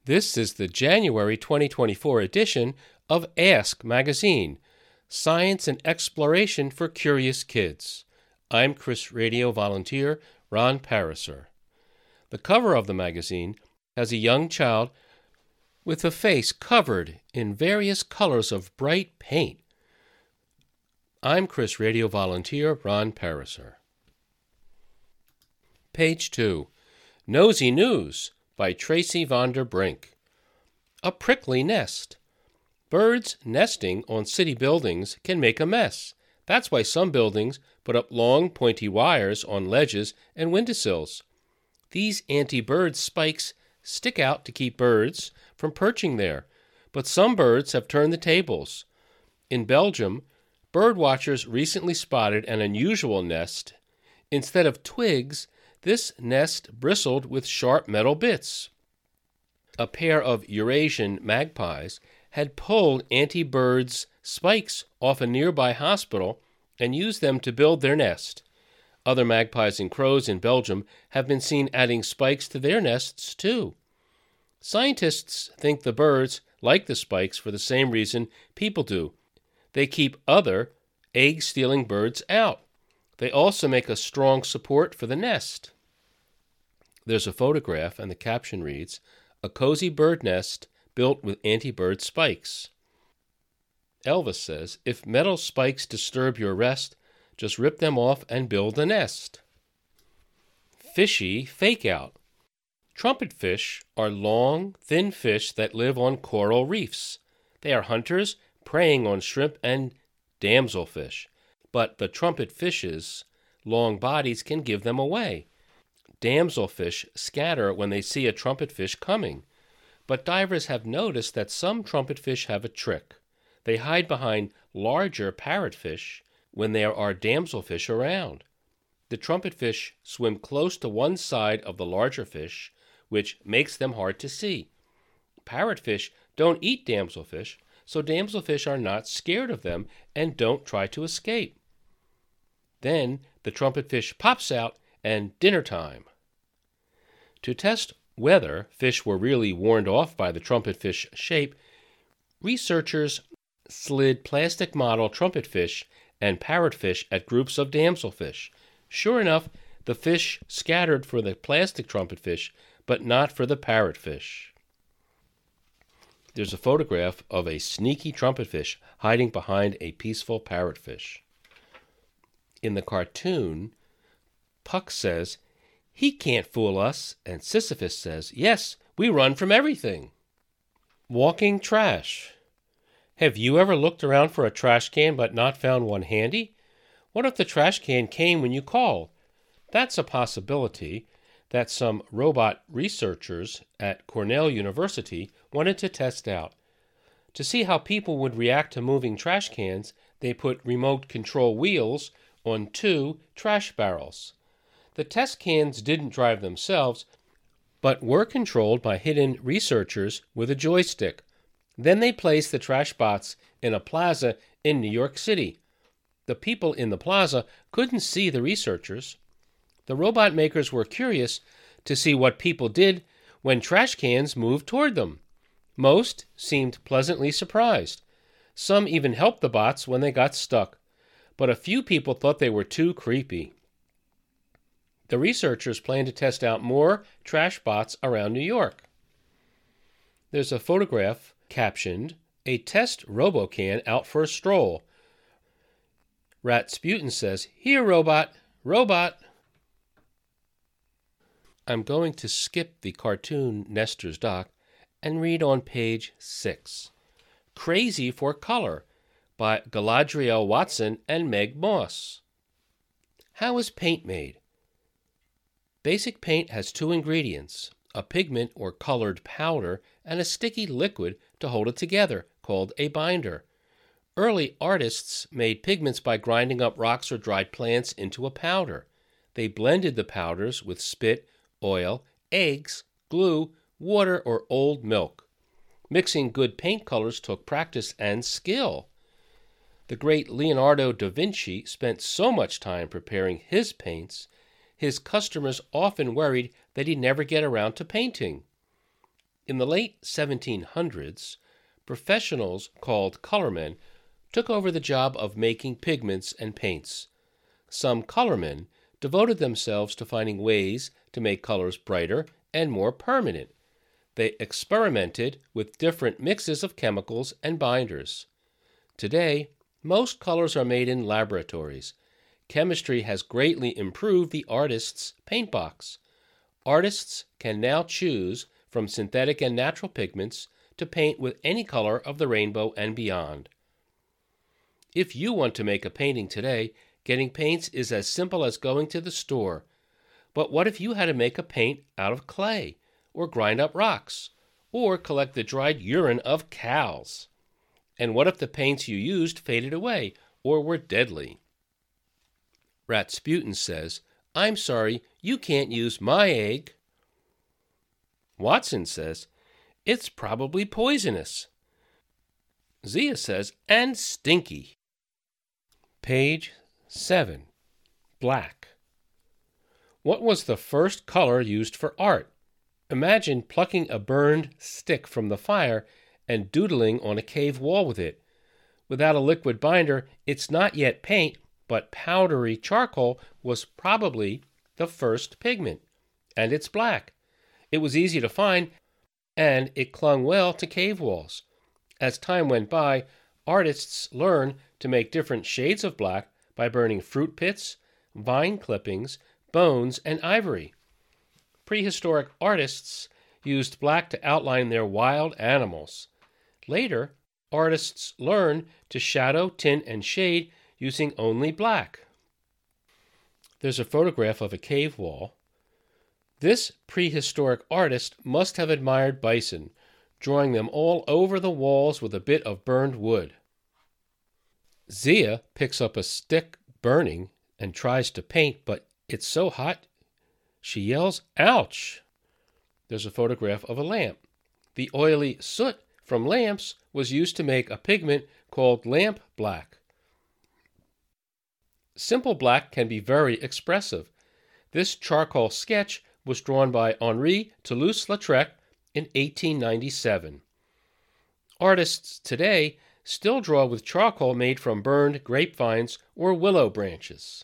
This is the January 2024 edition of Ask Magazine, Science and Exploration for Curious Kids. I'm Chris Radio volunteer Ron Pariser. The cover of the magazine has a young child with a face covered in various colors of bright paint. I'm Chris Radio volunteer Ron Pariser. Page 2. Nosy News by Tracy Vonder Brink. A prickly nest. Birds nesting on city buildings can make a mess. That's why some buildings put up long, pointy wires on ledges and windowsills. These anti-bird spikes stick out to keep birds from perching there, but some birds have turned the tables. In Belgium, bird watchers recently spotted an unusual nest. Instead of twigs, this nest bristled with sharp metal bits. A pair of Eurasian magpies had pulled anti-birds' spikes off a nearby hospital and used them to build their nest. Other magpies and crows in Belgium have been seen adding spikes to their nests too. Scientists think the birds like the spikes for the same reason people do. They keep other egg-stealing birds out. They also make a strong support for the nest. There's a photograph, and the caption reads, "A cozy bird nest built with anti-bird spikes." Elvis says, "If metal spikes disturb your rest, just rip them off and build a nest." Fishy fake out. Trumpetfish are long, thin fish that live on coral reefs. They are hunters preying on shrimp and damselfish. But the trumpetfish's long bodies can give them away. Damselfish scatter when they see a trumpetfish coming. But divers have noticed that some trumpetfish have a trick. They hide behind larger parrotfish when there are damselfish around. The trumpetfish swim close to one side of the larger fish, which makes them hard to see. Parrotfish don't eat damselfish, so damselfish are not scared of them and don't try to escape. Then the trumpetfish pops out and dinner time. To test whether fish were really warned off by the trumpetfish shape, researchers slid plastic model trumpetfish and parrotfish at groups of damselfish. Sure enough, the fish scattered for the plastic trumpetfish, but not for the parrotfish. There's a photograph of a sneaky trumpetfish hiding behind a peaceful parrotfish. In the cartoon, Puck says, "He can't fool us," and Sisyphus says, "Yes, we run from everything." Walking trash. Have you ever looked around for a trash can but not found one handy? What if the trash can came when you called? That's a possibility that some robot researchers at Cornell University wanted to test out. To see how people would react to moving trash cans, they put remote control wheels on 2 trash barrels. The test cans didn't drive themselves, but were controlled by hidden researchers with a joystick. Then they placed the trash bots in a plaza in New York City. The people in the plaza couldn't see the researchers. The robot makers were curious to see what people did when trash cans moved toward them. Most seemed pleasantly surprised. Some even helped the bots when they got stuck, but a few people thought they were too creepy. The researchers plan to test out more trash bots around New York. There's a photograph captioned, "A test RoboCan out for a stroll." Rasputin says, "Here, robot, robot." I'm going to skip the cartoon Nestor's Dock and read on page 6. Crazy for Color by Galadriel Watson and Meg Moss. How is paint made? Basic paint has 2 ingredients, a pigment or colored powder and a sticky liquid to hold it together, called a binder. Early artists made pigments by grinding up rocks or dried plants into a powder. They blended the powders with spit, oil, eggs, glue, water, or old milk. Mixing good paint colors took practice and skill. The great Leonardo da Vinci spent so much time preparing his paints, his customers often worried that he'd never get around to painting. In the late 1700s, professionals called colormen took over the job of making pigments and paints. Some colormen devoted themselves to finding ways to make colors brighter and more permanent. They experimented with different mixes of chemicals and binders. Today, most colors are made in laboratories. Chemistry has greatly improved the artist's paint box. Artists can now choose from synthetic and natural pigments to paint with any color of the rainbow and beyond. If you want to make a painting today, getting paints is as simple as going to the store. But what if you had to make a paint out of clay, or grind up rocks, or collect the dried urine of cows? And what if the paints you used faded away, or were deadly? Rasputin says, "I'm sorry, you can't use my egg." Watson says, "It's probably poisonous." Zia says, "And stinky." Page 7. Black. What was the first color used for art? Imagine plucking a burned stick from the fire and doodling on a cave wall with it. Without a liquid binder, it's not yet paint, but powdery charcoal was probably the first pigment, and it's black. It was easy to find, and it clung well to cave walls. As time went by, artists learned to make different shades of black by burning fruit pits, vine clippings, bones, and ivory. Prehistoric artists used black to outline their wild animals. Later, artists learned to shadow, tint, and shade using only black. There's a photograph of a cave wall. This prehistoric artist must have admired bison, drawing them all over the walls with a bit of burned wood. Zia picks up a stick burning and tries to paint, but it's so hot she yells, "Ouch!" There's a photograph of a lamp. The oily soot from lamps was used to make a pigment called lamp black. Simple black can be very expressive. This charcoal sketch was drawn by Henri Toulouse-Lautrec in 1897. Artists today still draw with charcoal made from burned grapevines or willow branches.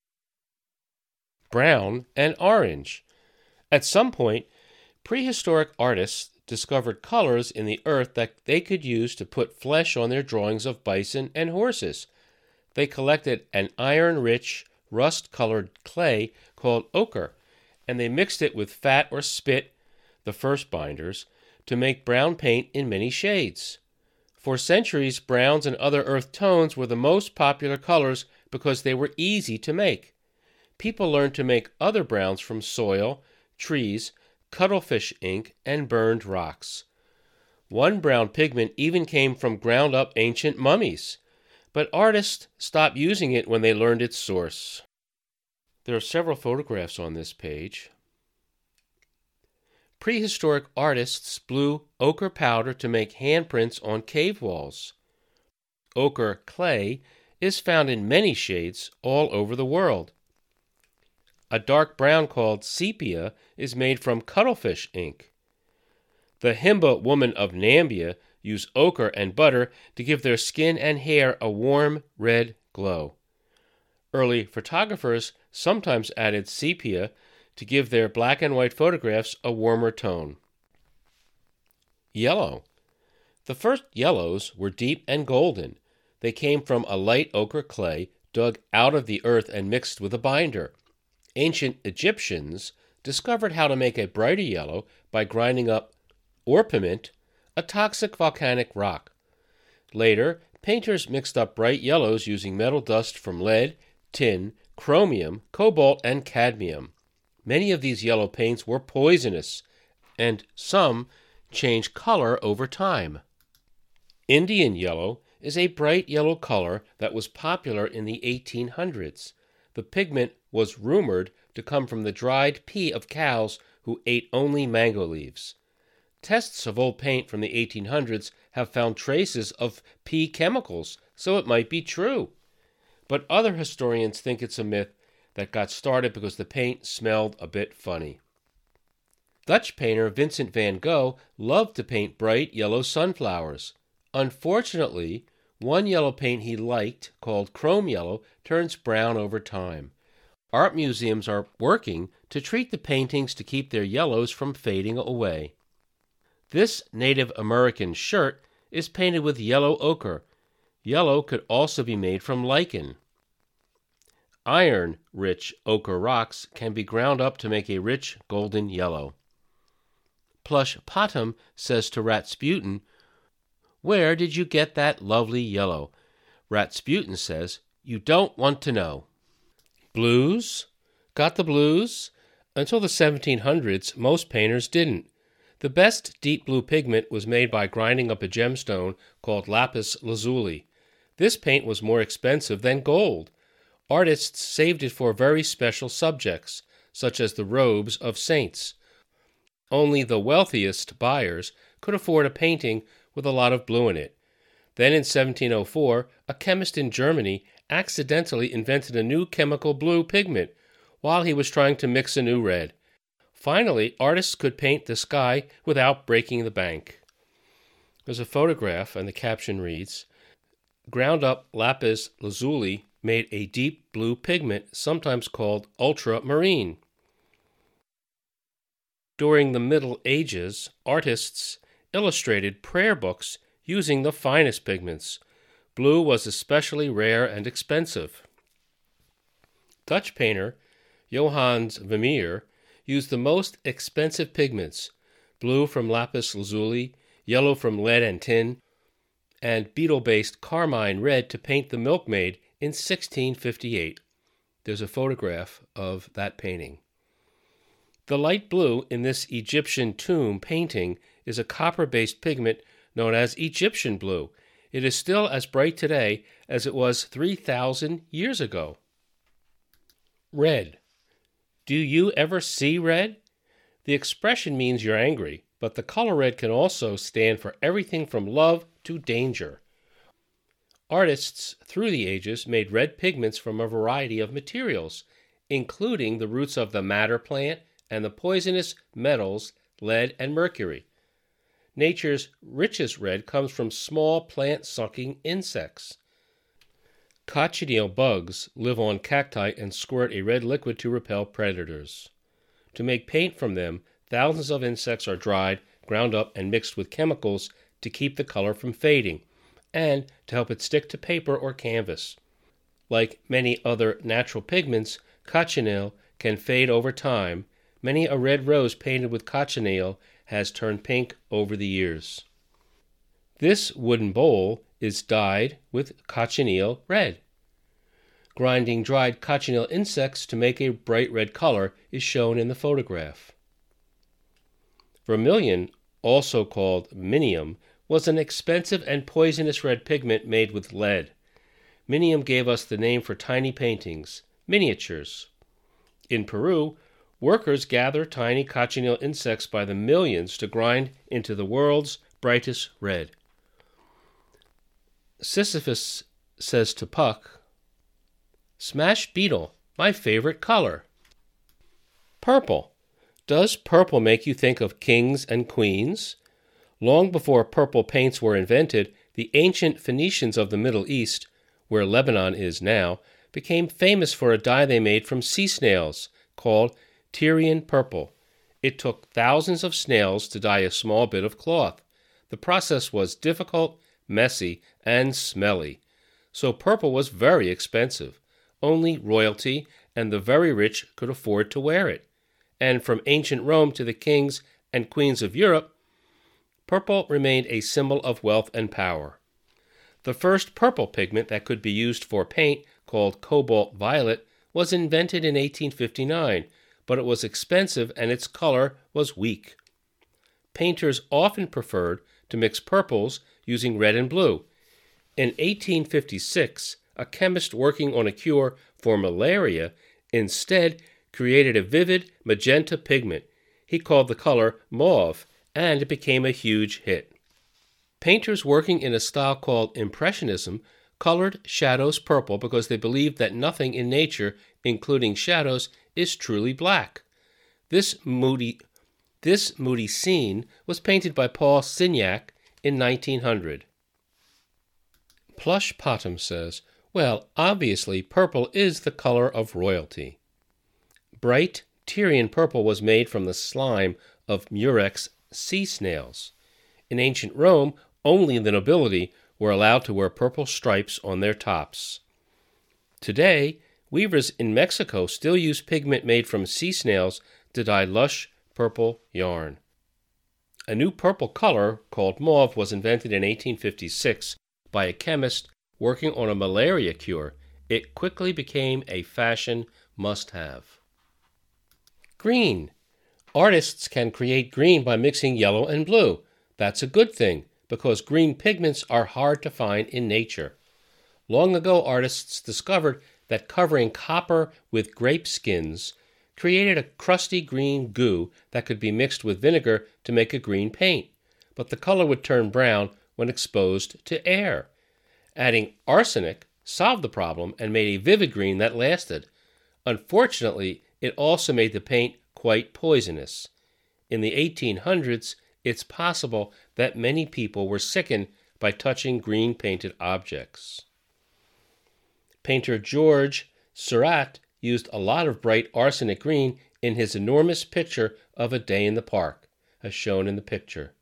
Brown and orange. At some point, prehistoric artists discovered colors in the earth that they could use to put flesh on their drawings of bison and horses. They collected an iron-rich, rust-colored clay called ochre, and they mixed it with fat or spit, the first binders, to make brown paint in many shades. For centuries, browns and other earth tones were the most popular colors because they were easy to make. People learned to make other browns from soil, trees, cuttlefish ink, and burned rocks. One brown pigment even came from ground-up ancient mummies, but artists stopped using it when they learned its source. There are several photographs on this page. Prehistoric artists blew ochre powder to make handprints on cave walls. Ochre clay is found in many shades all over the world. A dark brown called sepia is made from cuttlefish ink. The Himba women of Nambia use ochre and butter to give their skin and hair a warm red glow. Early photographers sometimes added sepia to give their black and white photographs a warmer tone. Yellow. The first yellows were deep and golden. They came from a light ochre clay dug out of the earth and mixed with a binder. Ancient Egyptians discovered how to make a brighter yellow by grinding up orpiment, a toxic volcanic rock. Later, painters mixed up bright yellows using metal dust from lead, tin, chromium, cobalt, and cadmium. Many of these yellow paints were poisonous, and some changed color over time. Indian yellow is a bright yellow color that was popular in the 1800s. The pigment was rumored to come from the dried pee of cows who ate only mango leaves. Tests of old paint from the 1800s have found traces of pea chemicals, so it might be true. But other historians think it's a myth that got started because the paint smelled a bit funny. Dutch painter Vincent van Gogh loved to paint bright yellow sunflowers. Unfortunately, one yellow paint he liked, called chrome yellow, turns brown over time. Art museums are working to treat the paintings to keep their yellows from fading away. This Native American shirt is painted with yellow ochre. Yellow could also be made from lichen. Iron-rich ochre rocks can be ground up to make a rich golden yellow. Plush Potham says to Ratsputin, "Where did you get that lovely yellow?" Ratsputin says, "You don't want to know." Blues? Got the blues? Until the 1700s, most painters didn't. The best deep blue pigment was made by grinding up a gemstone called lapis lazuli. This paint was more expensive than gold. Artists saved it for very special subjects, such as the robes of saints. Only the wealthiest buyers could afford a painting with a lot of blue in it. Then in 1704, a chemist in Germany accidentally invented a new chemical blue pigment while he was trying to mix a new red. Finally, artists could paint the sky without breaking the bank. There's a photograph, and the caption reads, "Ground up lapis lazuli made a deep blue pigment, sometimes called ultramarine." During the Middle Ages, artists illustrated prayer books using the finest pigments. Blue was especially rare and expensive. Dutch painter Johannes Vermeer used the most expensive pigments, blue from lapis lazuli, yellow from lead and tin, and beetle-based carmine red to paint the Milkmaid in 1658. There's a photograph of that painting. The light blue in this Egyptian tomb painting is a copper-based pigment known as Egyptian blue. It is still as bright today as it was 3,000 years ago. Red. Do you ever see red? The expression means you're angry, but the color red can also stand for everything from love to danger. Artists through the ages made red pigments from a variety of materials, including the roots of the madder plant and the poisonous metals lead and mercury. Nature's richest red comes from small plant-sucking insects. Cochineal bugs live on cacti and squirt a red liquid to repel predators. To make paint from them, thousands of insects are dried, ground up, and mixed with chemicals to keep the color from fading, and to help it stick to paper or canvas. Like many other natural pigments, cochineal can fade over time. Many a red rose painted with cochineal has turned pink over the years. This wooden bowl is dyed with cochineal red. Grinding dried cochineal insects to make a bright red color is shown in the photograph. Vermilion, also called minium, was an expensive and poisonous red pigment made with lead. Minium gave us the name for tiny paintings, miniatures. In Peru, workers gather tiny cochineal insects by the millions to grind into the world's brightest red. Sisyphus says to Puck, "Smash beetle, my favorite color." Purple. Does purple make you think of kings and queens? Long before purple paints were invented, the ancient Phoenicians of the Middle East, where Lebanon is now, became famous for a dye they made from sea snails, called Tyrian purple. It took thousands of snails to dye a small bit of cloth. The process was difficult, messy, and smelly. So purple was very expensive. Only royalty and the very rich could afford to wear it. And from ancient Rome to the kings and queens of Europe, purple remained a symbol of wealth and power. The first purple pigment that could be used for paint, called cobalt violet, was invented in 1859, but it was expensive and its color was weak. Painters often preferred to mix purples using red and blue. In 1856, a chemist working on a cure for malaria instead created a vivid magenta pigment. He called the color mauve, and it became a huge hit. Painters working in a style called Impressionism colored shadows purple because they believed that nothing in nature, including shadows, is truly black. This moody This moody scene was painted by Paul Signac in 1900. Plush Potom says, well, obviously purple is the color of royalty. Bright Tyrian purple was made from the slime of murex sea snails. In ancient Rome, only the nobility were allowed to wear purple stripes on their tops. Today, weavers in Mexico still use pigment made from sea snails to dye lush purple yarn. A new purple color called mauve was invented in 1856 by a chemist working on a malaria cure. It quickly became a fashion must-have. Green. Artists can create green by mixing yellow and blue. That's a good thing, because green pigments are hard to find in nature. Long ago, artists discovered that covering copper with grape skins created a crusty green goo that could be mixed with vinegar to make a green paint, but the color would turn brown when exposed to air. Adding arsenic solved the problem and made a vivid green that lasted. Unfortunately, it also made the paint quite poisonous. In the 1800s, it's possible that many people were sickened by touching green-painted objects. Painter George Seurat used a lot of bright arsenic green in his enormous picture of A Day in the Park, as shown in the picture.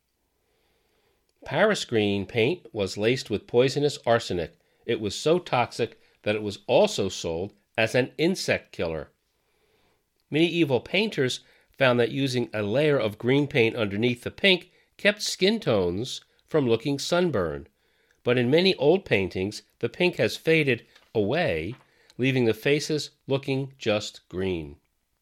Paris green paint was laced with poisonous arsenic. It was so toxic that it was also sold as an insect killer. Medieval painters found that using a layer of green paint underneath the pink kept skin tones from looking sunburned. But in many old paintings, the pink has faded away, leaving the faces looking just green.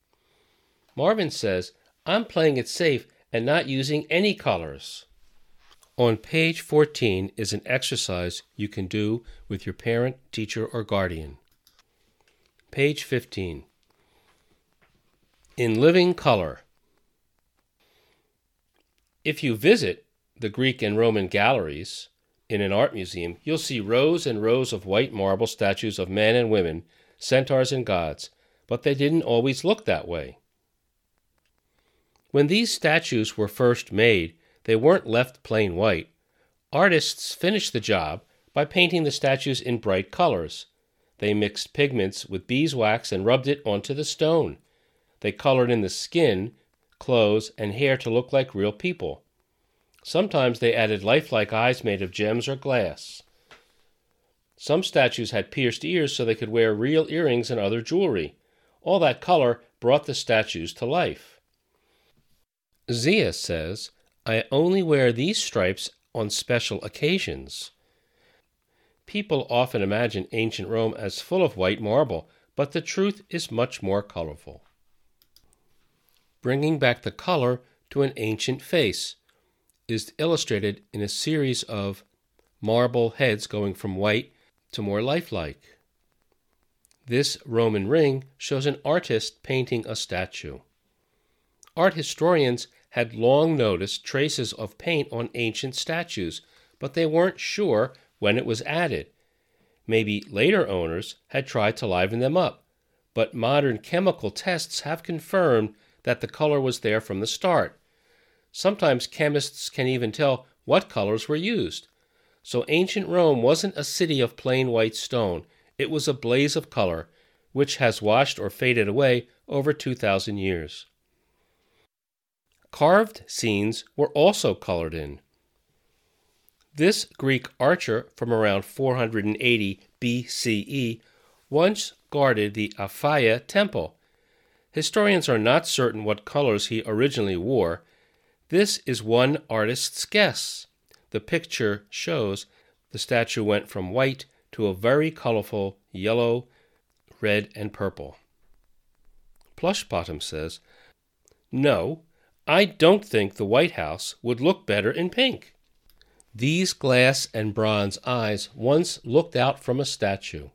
Marvin says, I'm playing it safe and not using any colors. On page 14 is an exercise you can do with your parent, teacher, or guardian. Page 15. In living color. If you visit the Greek and Roman galleries in an art museum, you'll see rows and rows of white marble statues of men and women, centaurs and gods, but they didn't always look that way. When these statues were first made, they weren't left plain white. Artists finished the job by painting the statues in bright colors. They mixed pigments with beeswax and rubbed it onto the stone. They colored in the skin, clothes, and hair to look like real people. Sometimes they added lifelike eyes made of gems or glass. Some statues had pierced ears so they could wear real earrings and other jewelry. All that color brought the statues to life. Zia says, I only wear these stripes on special occasions. People often imagine ancient Rome as full of white marble, but the truth is much more colorful. Bringing back the color to an ancient face is illustrated in a series of marble heads going from white to more lifelike. This Roman ring shows an artist painting a statue. Art historians had long noticed traces of paint on ancient statues, but they weren't sure when it was added. Maybe later owners had tried to liven them up, but modern chemical tests have confirmed that the color was there from the start. Sometimes chemists can even tell what colors were used. So ancient Rome wasn't a city of plain white stone. It was a blaze of color, which has washed or faded away over 2,000 years. Carved scenes were also colored in. This Greek archer from around 480 BCE once guarded the Aphaia temple. Historians are not certain what colors he originally wore. This is one artist's guess. The picture shows the statue went from white to a very colorful yellow, red, and purple. Plush Potom says, no, I don't think the White House would look better in pink. These glass and bronze eyes once looked out from a statue.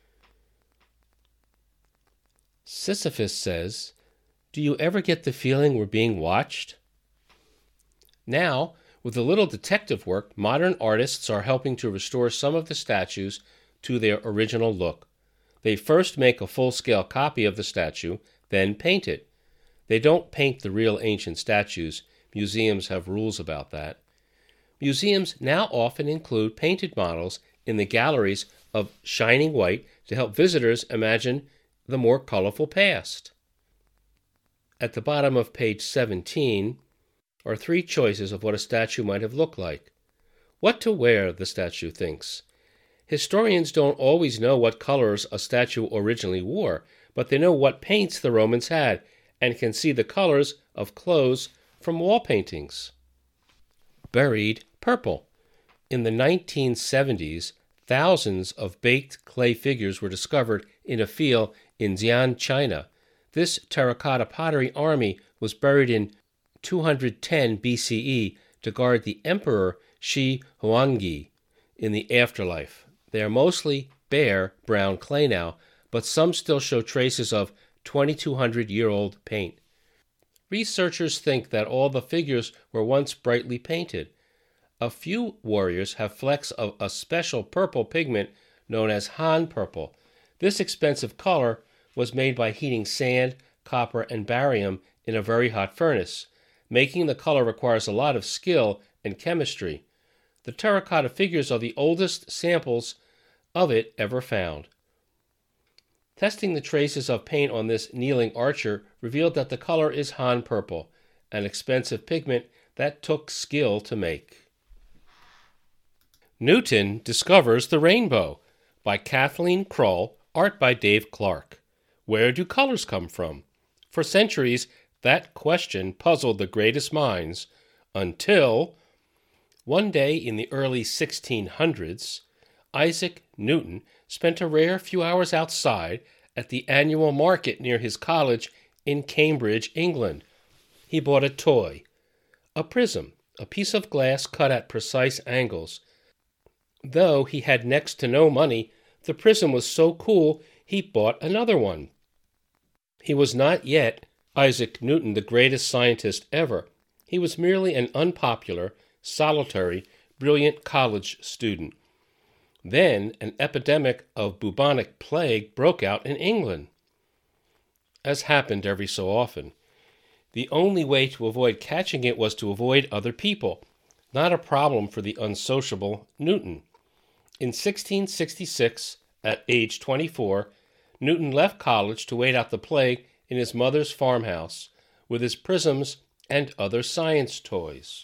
Sisyphus says, do you ever get the feeling we're being watched? Now, with a little detective work, modern artists are helping to restore some of the statues to their original look. They first make a full-scale copy of the statue, then paint it. They don't paint the real ancient statues. Museums have rules about that. Museums now often include painted models in the galleries of shining white to help visitors imagine the more colorful past. At the bottom of page 17 are 3 choices of what a statue might have looked like. What to wear, the statue thinks. Historians don't always know what colors a statue originally wore, but they know what paints the Romans had and can see the colors of clothes from wall paintings. Buried purple. In the 1970s, thousands of baked clay figures were discovered in a field in Xi'an, China. This terracotta pottery army was buried in 210 BCE to guard the Emperor Shi Huangdi in the afterlife. They are mostly bare brown clay now, but some still show traces of 2,200-year-old paint. Researchers think that all the figures were once brightly painted. A few warriors have flecks of a special purple pigment known as Han purple. This expensive color was made by heating sand, copper, and barium in a very hot furnace. Making the color requires a lot of skill and chemistry. The terracotta figures are the oldest samples of it ever found. Testing the traces of paint on this kneeling archer revealed that the color is Han purple, an expensive pigment that took skill to make. Newton Discovers the Rainbow by Kathleen Kroll, art by Dave Clark. Where do colors come from? For centuries, that question puzzled the greatest minds until one day in the early 1600s, Isaac Newton spent a rare few hours outside at the annual market near his college in Cambridge, England. He bought a toy, a prism, a piece of glass cut at precise angles. Though he had next to no money, the prism was so cool he bought another one. He was not yet Isaac Newton, the greatest scientist ever. He was merely an unpopular, solitary, brilliant college student. Then an epidemic of bubonic plague broke out in England, as happened every so often. The only way to avoid catching it was to avoid other people, not a problem for the unsociable Newton. In 1666, at age 24, Newton left college to wait out the plague in his mother's farmhouse with his prisms and other science toys.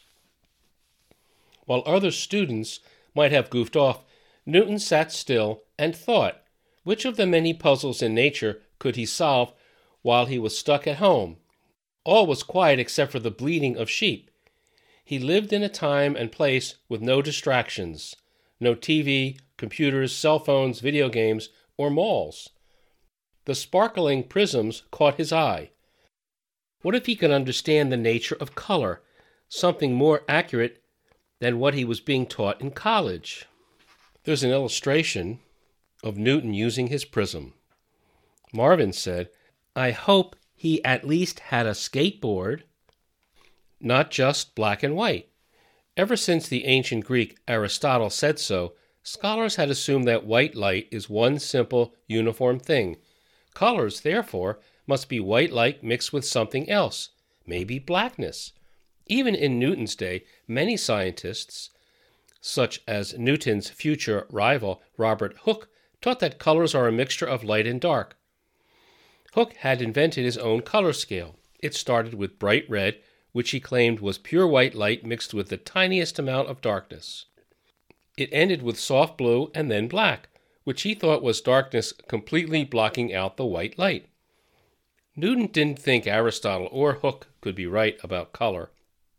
While other students might have goofed off, Newton sat still and thought, which of the many puzzles in nature could he solve while he was stuck at home? All was quiet except for the bleating of sheep. He lived in a time and place with no distractions, no TV, computers, cell phones, video games, or malls. The sparkling prisms caught his eye. What if he could understand the nature of color, something more accurate than what he was being taught in college? There's an illustration of Newton using his prism. Marvin said, "I hope he at least had a skateboard, not just black and white." Ever since the ancient Greek Aristotle said so, scholars had assumed that white light is one simple, uniform thing. Colors, therefore, must be white light mixed with something else, maybe blackness. Even in Newton's day, many scientists, such as Newton's future rival Robert Hooke, taught that colors are a mixture of light and dark. Hooke had invented his own color scale. It started with bright red, which he claimed was pure white light mixed with the tiniest amount of darkness. It ended with soft blue and then black, which he thought was darkness completely blocking out the white light. Newton didn't think Aristotle or Hooke could be right about color.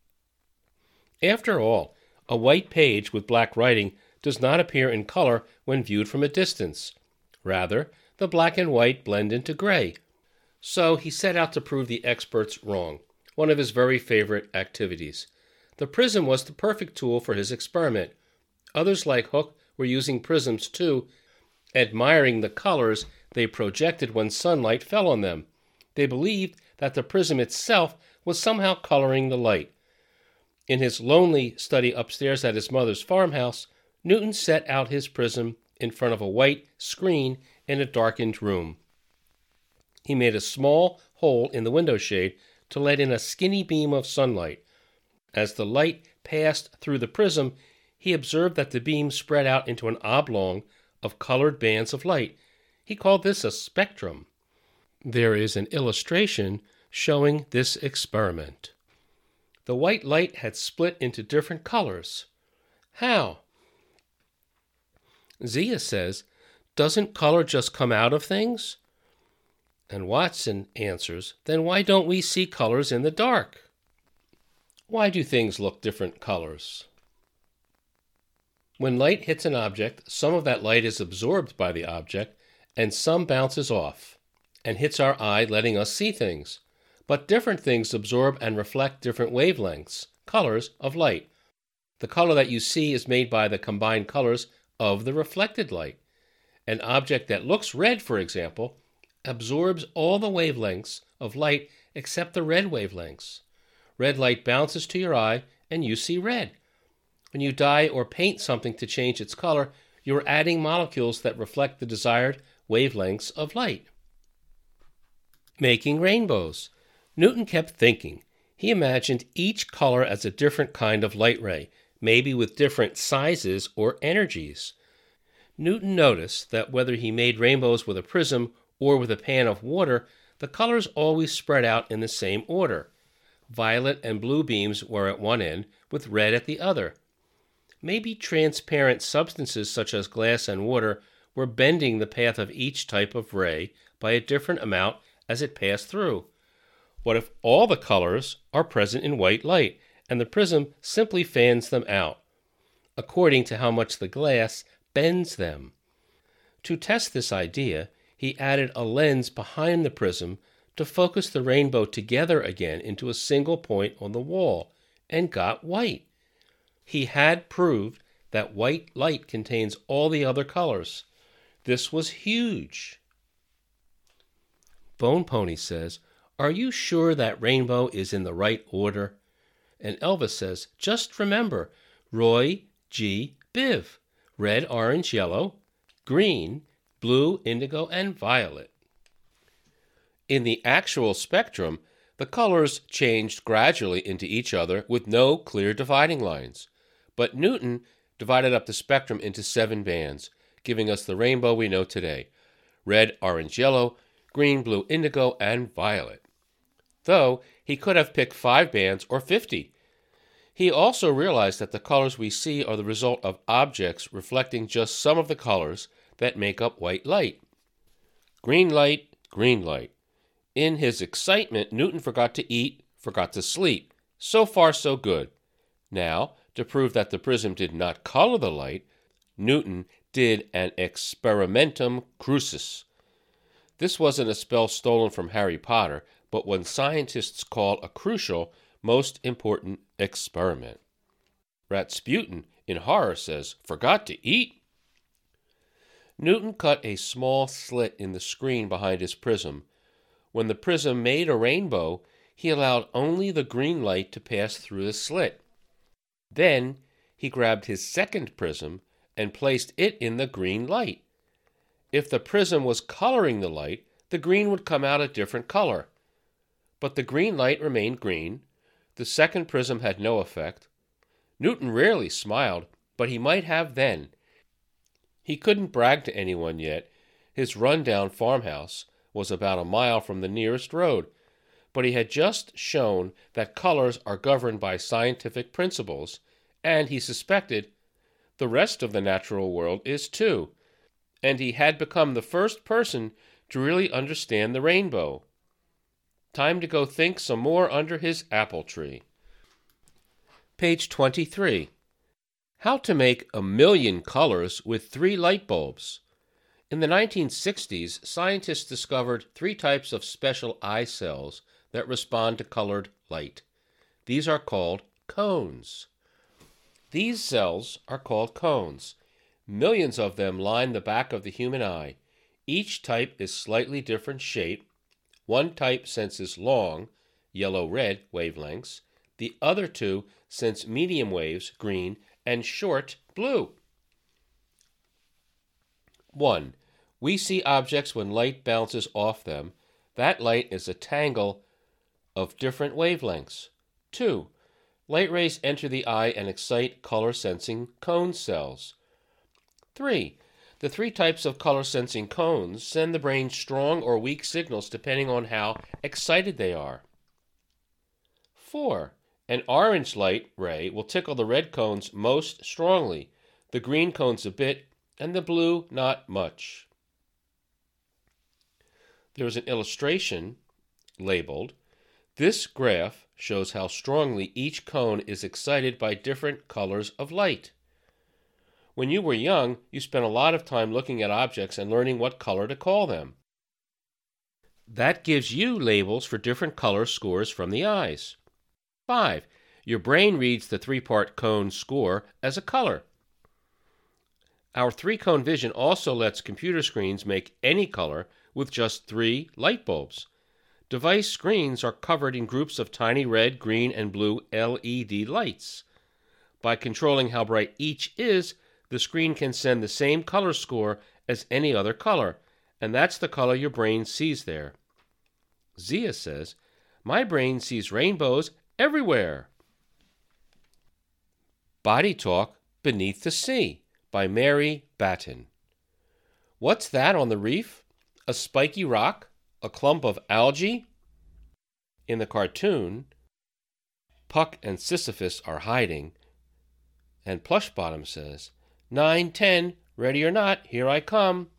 After all, a white page with black writing does not appear in color when viewed from a distance. Rather, the black and white blend into gray. So he set out to prove the experts wrong, one of his very favorite activities. The prism was the perfect tool for his experiment. Others like Hooke were using prisms too, admiring the colors they projected when sunlight fell on them. They believed that the prism itself was somehow coloring the light. In his lonely study upstairs at his mother's farmhouse, Newton set out his prism in front of a white screen in a darkened room. He made a small hole in the window shade to let in a skinny beam of sunlight. As the light passed through the prism, he observed that the beam spread out into an oblong of colored bands of light. He called this a spectrum. There is an illustration showing this experiment. The white light had split into different colors. How? Zia says, doesn't color just come out of things? And Watson answers, then why don't we see colors in the dark? Why do things look different colors? When light hits an object, some of that light is absorbed by the object, and some bounces off and hits our eye, letting us see things. But different things absorb and reflect different wavelengths, colors of light. The color that you see is made by the combined colors of the reflected light. An object that looks red, for example, absorbs all the wavelengths of light except the red wavelengths. Red light bounces to your eye and you see red. When you dye or paint something to change its color, you're adding molecules that reflect the desired wavelengths of light. Making rainbows. Newton kept thinking. He imagined each color as a different kind of light ray, maybe with different sizes or energies. Newton noticed that whether he made rainbows with a prism or with a pan of water, the colors always spread out in the same order. Violet and blue beams were at one end, with red at the other. Maybe transparent substances such as glass and water were bending the path of each type of ray by a different amount as it passed through. What if all the colors are present in white light, and the prism simply fans them out, according to how much the glass bends them? To test this idea, he added a lens behind the prism to focus the rainbow together again into a single point on the wall, and got white. He had proved that white light contains all the other colors. This was huge. Bone Pony says, are you sure that rainbow is in the right order? And Elvis says, just remember, Roy G. Biv, red, orange, yellow, green, blue, indigo, and violet. In the actual spectrum, the colors changed gradually into each other with no clear dividing lines. But Newton divided up the spectrum into 7 bands, giving us the rainbow we know today: red, orange, yellow, green, blue, indigo, and violet. Though he could have picked 5 bands or 50. He also realized that the colors we see are the result of objects reflecting just some of the colors that make up white light. Green light, green light. In his excitement, Newton forgot to eat, forgot to sleep. So far, so good. Now, to prove that the prism did not color the light, Newton did an experimentum crucis. This wasn't a spell stolen from Harry Potter, but what scientists call a crucial, most important experiment. Rasputin, in horror, says, forgot to eat? Newton cut a small slit in the screen behind his prism. When the prism made a rainbow, he allowed only the green light to pass through the slit. Then he grabbed his second prism and placed it in the green light. If the prism was coloring the light, the green would come out a different color. But the green light remained green. The second prism had no effect. Newton rarely smiled, but he might have then. He couldn't brag to anyone yet. His rundown farmhouse was about a mile from the nearest road, but he had just shown that colors are governed by scientific principles, and he suspected the rest of the natural world is too, and he had become the first person to really understand the rainbow. Time to go think some more under his apple tree. Page 23. How to make 1,000,000 colors with 3 light bulbs. In the 1960s, scientists discovered 3 types of special eye cells that respond to colored light. These are called cones. These cells are called cones. Millions of them line the back of the human eye. Each type is slightly different shape. One type senses long, yellow-red wavelengths. The other 2 sense medium waves, green, and short, blue. 1. We see objects when light bounces off them. That light is a tangle of different wavelengths. 2. Light rays enter the eye and excite color-sensing cone cells. 3. The 3 types of color-sensing cones send the brain strong or weak signals depending on how excited they are. 4. An orange light ray will tickle the red cones most strongly, the green cones a bit, and the blue not much. There is an illustration labeled, "This graph shows how strongly each cone is excited by different colors of light." When you were young, you spent a lot of time looking at objects and learning what color to call them. That gives you labels for different color scores from the eyes. 5. Your brain reads the 3-part cone score as a color. Our 3-cone vision also lets computer screens make any color with just 3 light bulbs. Device screens are covered in groups of tiny red, green, and blue LED lights. By controlling how bright each is, the screen can send the same color score as any other color, and that's the color your brain sees there. Zia says, "My brain sees rainbows everywhere." Body Talk Beneath the Sea by Mary Batten. What's that on the reef? A spiky rock? A clump of algae? In the cartoon, Puck and Sisyphus are hiding, and Plushbottom says, 9, 10, ready or not, here I come.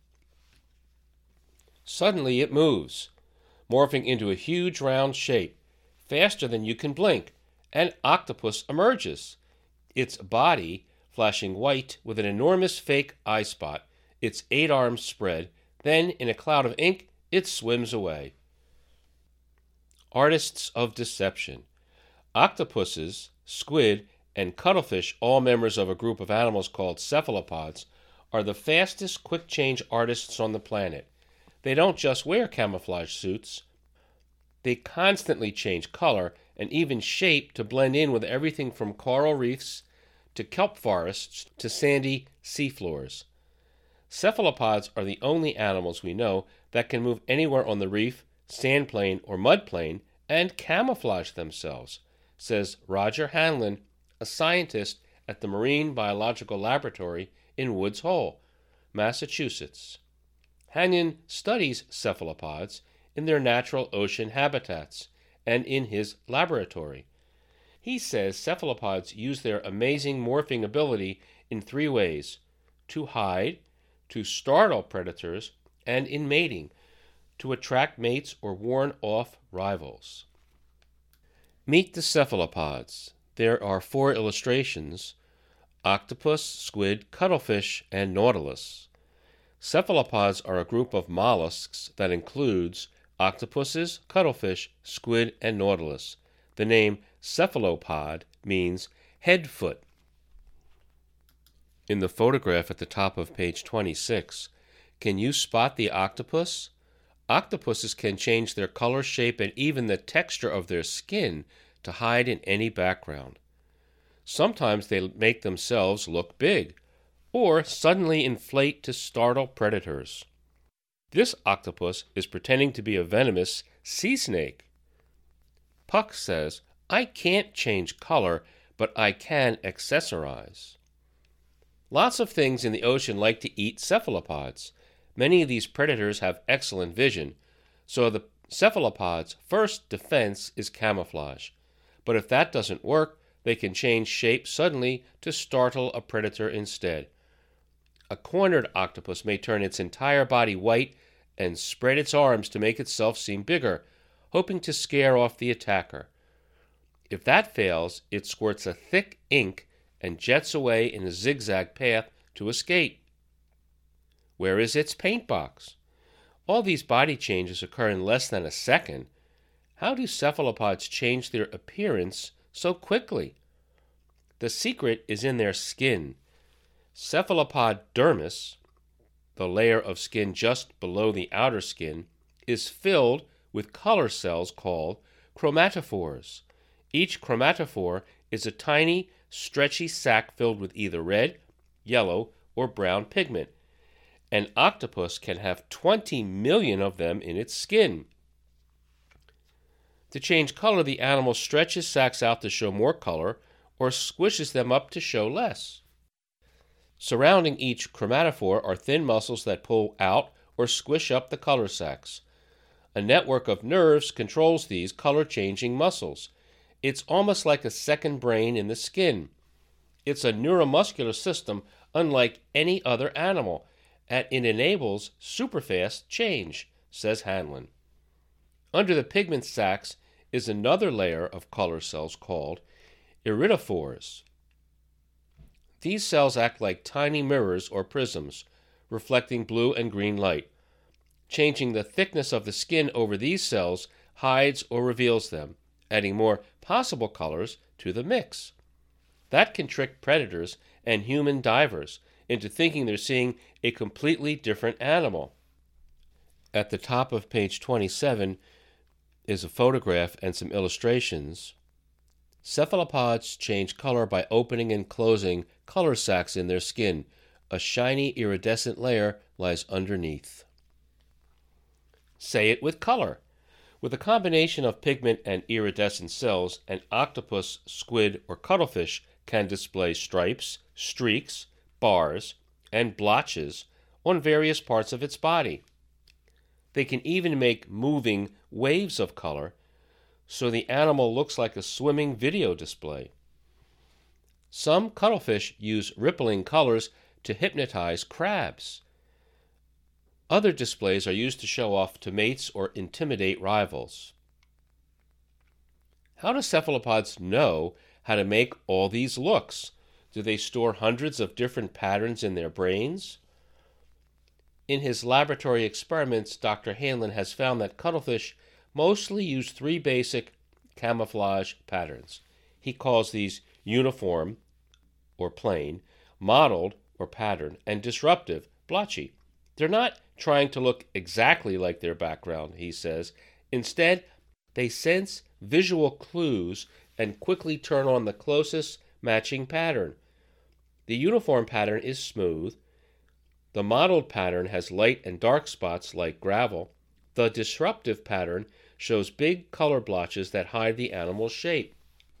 Suddenly it moves, morphing into a huge round shape, faster than you can blink. An octopus emerges, its body flashing white with an enormous fake eye spot, its 8 arms spread. Then, in a cloud of ink, it swims away. Artists of deception. Octopuses, squid, and cuttlefish, all members of a group of animals called cephalopods, are the fastest quick-change artists on the planet. They don't just wear camouflage suits. They constantly change color and even shape to blend in with everything from coral reefs to kelp forests to sandy seafloors. Cephalopods are the only animals we know that can move anywhere on the reef, sandplain, or mudplain and camouflage themselves, says Roger Hanlon, a scientist at the Marine Biological Laboratory in Woods Hole, Massachusetts. Hanlon studies cephalopods in their natural ocean habitats and in his laboratory. He says cephalopods use their amazing morphing ability in 3 ways: to hide, to startle predators, and in mating, to attract mates or warn off rivals. Meet the cephalopods. There are 4 illustrations: octopus, squid, cuttlefish, and nautilus. Cephalopods are a group of mollusks that includes octopuses, cuttlefish, squid, and nautilus. The name cephalopod means head foot. In the photograph at the top of page 26, can you spot the octopus? Octopuses can change their color, shape, and even the texture of their skin to hide in any background. Sometimes they make themselves look big, or suddenly inflate to startle predators. This octopus is pretending to be a venomous sea snake. Puck says, "I can't change color, but I can accessorize." Lots of things in the ocean like to eat cephalopods. Many of these predators have excellent vision, so the cephalopod's first defense is camouflage. But if that doesn't work, they can change shape suddenly to startle a predator instead. A cornered octopus may turn its entire body white and spread its arms to make itself seem bigger, hoping to scare off the attacker. If that fails, it squirts a thick ink and jets away in a zigzag path to escape. Where is its paint box? All these body changes occur in less than a second. How do cephalopods change their appearance so quickly? The secret is in their skin. Cephalopod dermis, the layer of skin just below the outer skin, is filled with color cells called chromatophores. Each chromatophore is a tiny, stretchy sac filled with either red, yellow, or brown pigment. An octopus can have 20 million of them in its skin. To change color, the animal stretches sacs out to show more color or squishes them up to show less. Surrounding each chromatophore are thin muscles that pull out or squish up the color sacs. A network of nerves controls these color-changing muscles. It's almost like a second brain in the skin. It's a neuromuscular system unlike any other animal, and it enables superfast change, says Hanlon. Under the pigment sacs is another layer of color cells called iridophores. These cells act like tiny mirrors or prisms, reflecting blue and green light. Changing the thickness of the skin over these cells hides or reveals them, adding more possible colors to the mix. That can trick predators and human divers into thinking they're seeing a completely different animal. At the top of page 27 is a photograph and some illustrations. Cephalopods change color by opening and closing color sacs in their skin. A shiny iridescent layer lies underneath. Say it with color. With a combination of pigment and iridescent cells, an octopus, squid, or cuttlefish can display stripes, streaks, bars, and blotches on various parts of its body. They can even make moving waves of color, so the animal looks like a swimming video display. Some cuttlefish use rippling colors to hypnotize crabs. Other displays are used to show off to mates or intimidate rivals. How do cephalopods know how to make all these looks? Do they store hundreds of different patterns in their brains? In his laboratory experiments, Dr. Hanlon has found that cuttlefish mostly use three basic camouflage patterns. He calls these uniform, or plain, mottled, or pattern, and disruptive, blotchy. They're not trying to look exactly like their background, he says. Instead, they sense visual clues and quickly turn on the closest matching pattern. The uniform pattern is smooth. The mottled pattern has light and dark spots like gravel. The disruptive pattern shows big color blotches that hide the animal's shape.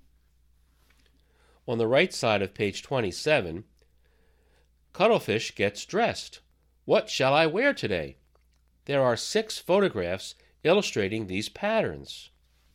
On the right side of page 27, cuttlefish gets dressed. What shall I wear today? There are 6 photographs illustrating these patterns.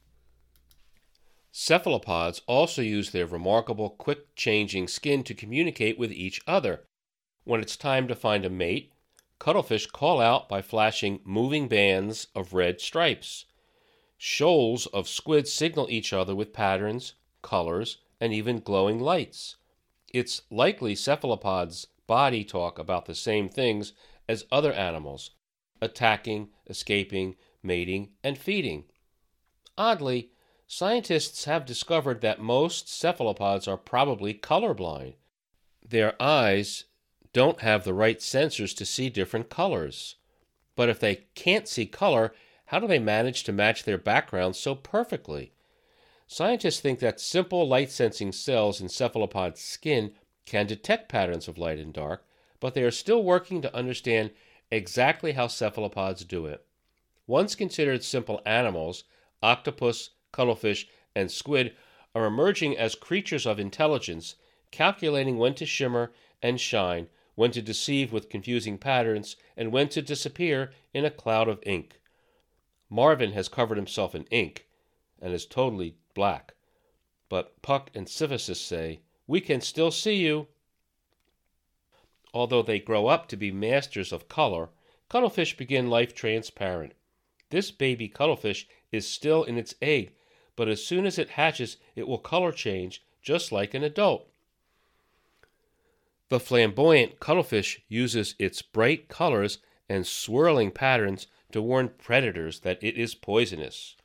Cephalopods also use their remarkable quick-changing skin to communicate with each other. When it's time to find a mate, cuttlefish call out by flashing moving bands of red stripes. Shoals of squid signal each other with patterns, colors, and even glowing lights. It's likely cephalopods' body talk about the same things as other animals: attacking, escaping, mating, and feeding. Oddly, scientists have discovered that most cephalopods are probably colorblind. Their eyes don't have the right sensors to see different colors. But if they can't see color, how do they manage to match their backgrounds so perfectly? Scientists think that simple light-sensing cells in cephalopods' skin can detect patterns of light and dark, but they are still working to understand exactly how cephalopods do it. Once considered simple animals, octopus, cuttlefish, and squid are emerging as creatures of intelligence, calculating when to shimmer and shine, when to deceive with confusing patterns, and when to disappear in a cloud of ink. Marvin has covered himself in ink and is totally black. But Puck and Syphilis say, "We can still see you." Although they grow up to be masters of color, cuttlefish begin life transparent. This baby cuttlefish is still in its egg, but as soon as it hatches, it will color change just like an adult. The flamboyant cuttlefish uses its bright colors and swirling patterns to warn predators that it is poisonous.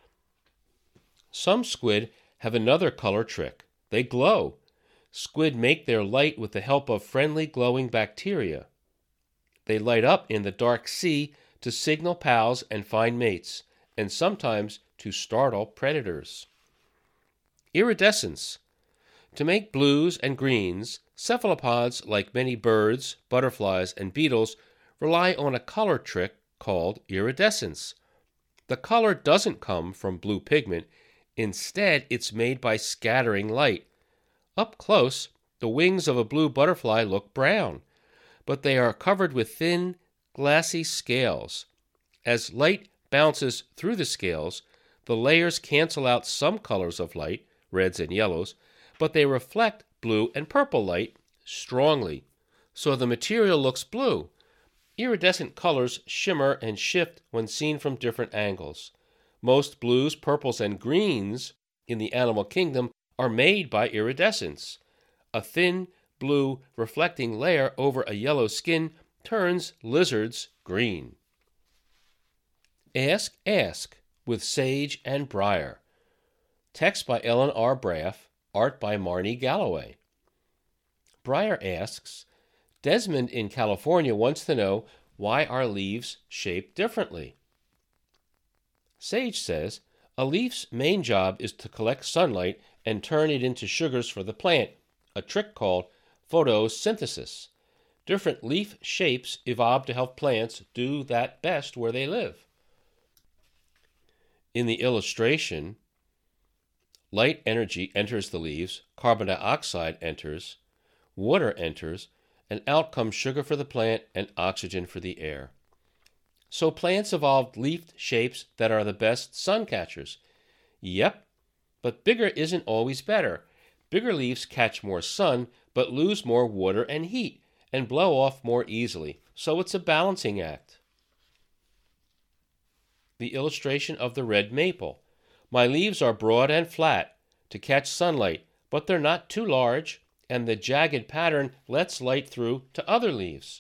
Some squid have another color trick. They glow. Squid make their light with the help of friendly glowing bacteria. They light up in the dark sea to signal pals and find mates, and sometimes to startle predators. Iridescence. To make blues and greens, cephalopods, like many birds, butterflies, and beetles, rely on a color trick called iridescence. The color doesn't come from blue pigment. Instead, it's made by scattering light. Up close, the wings of a blue butterfly look brown, but they are covered with thin, glassy scales. As light bounces through the scales, the layers cancel out some colors of light, reds and yellows, but they reflect blue and purple light strongly, so the material looks blue. Iridescent colors shimmer and shift when seen from different angles. Most blues, purples, and greens in the animal kingdom are made by iridescence. A thin, blue, reflecting layer over a yellow skin turns lizards green. Ask, Ask with Sage and Briar. Text by Ellen R. Braff, art by Marnie Galloway. Briar asks, Desmond in California wants to know why are leaves shaped differently. Sage says, a leaf's main job is to collect sunlight and turn it into sugars for the plant, a trick called photosynthesis. Different leaf shapes evolved to help plants do that best where they live. In the illustration, light energy enters the leaves, carbon dioxide enters, water enters, and out comes sugar for the plant and oxygen for the air. So plants evolved leaf shapes that are the best sun catchers. Yep, but bigger isn't always better. Bigger leaves catch more sun, but lose more water and heat, and blow off more easily, so it's a balancing act. The illustration of the red maple. My leaves are broad and flat to catch sunlight, but they're not too large, and the jagged pattern lets light through to other leaves.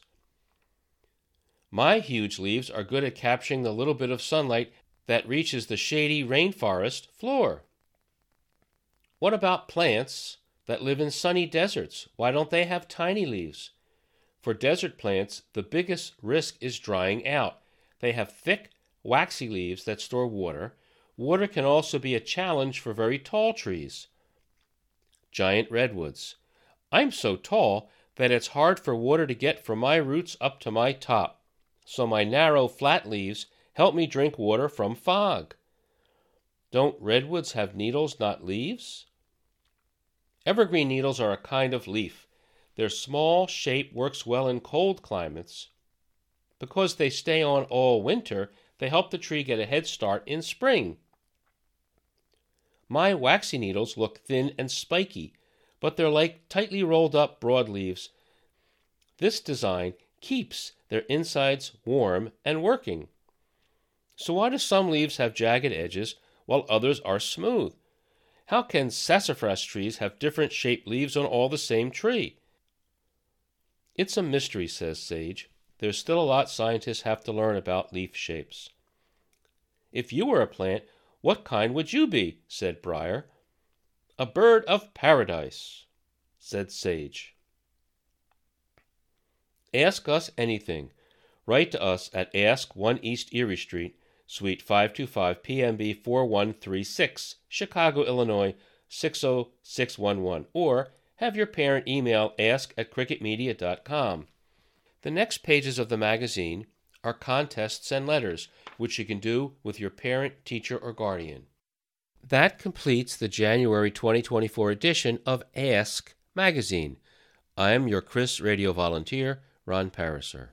My huge leaves are good at capturing the little bit of sunlight that reaches the shady rainforest floor. What about plants that live in sunny deserts? Why don't they have tiny leaves? For desert plants, the biggest risk is drying out. They have thick, waxy leaves that store water. Water can also be a challenge for very tall trees. Giant redwoods. I'm so tall that it's hard for water to get from my roots up to my top, so my narrow, flat leaves help me drink water from fog. Don't redwoods have needles, not leaves? Evergreen needles are a kind of leaf. Their small shape works well in cold climates. Because they stay on all winter, they help the tree get a head start in spring. My waxy needles look thin and spiky, but they're like tightly rolled up broadleaves. This design keeps their insides warm and working. So why do some leaves have jagged edges while others are smooth? How can sassafras trees have different shaped leaves on all the same tree? It's a mystery, says Sage. There's still a lot scientists have to learn about leaf shapes. If you were a plant, what kind would you be? Said Briar. A bird of paradise, said Sage. Ask us anything. Write to us at Ask 1 East Erie Street, Suite 525 PMB 4136, Chicago, Illinois 60611, or have your parent email ask@cricketmedia.com. The next pages of the magazine are contests and letters, which you can do with your parent, teacher, or guardian. That completes the January 2024 edition of Ask Magazine. I am your Chris Radio volunteer, Ron Pariser.